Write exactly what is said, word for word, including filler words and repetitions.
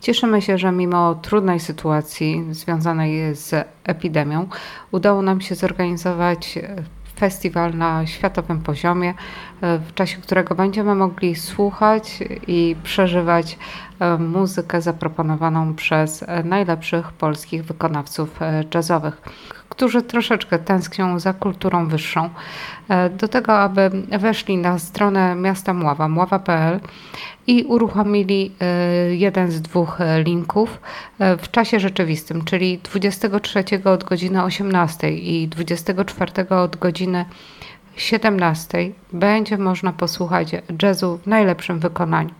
Cieszymy się, że mimo trudnej sytuacji związanej z epidemią udało nam się zorganizować e, festiwal na światowym poziomie, e, w czasie którego będziemy mogli słuchać i przeżywać e, muzykę zaproponowaną przez e, najlepszych polskich wykonawców e, jazzowych, którzy troszeczkę tęsknią za kulturą wyższą. E, Do tego, aby weszli na stronę miasta Mława, mława kropka p l i uruchomili e, jeden z dwóch e, linków e, w czasie rzeczywistym, czyli dwudziestego trzeciego od godziny osiemnastej i dwudziestego czwartego od godziny siedemnastej będzie można posłuchać jazzu w najlepszym wykonaniu.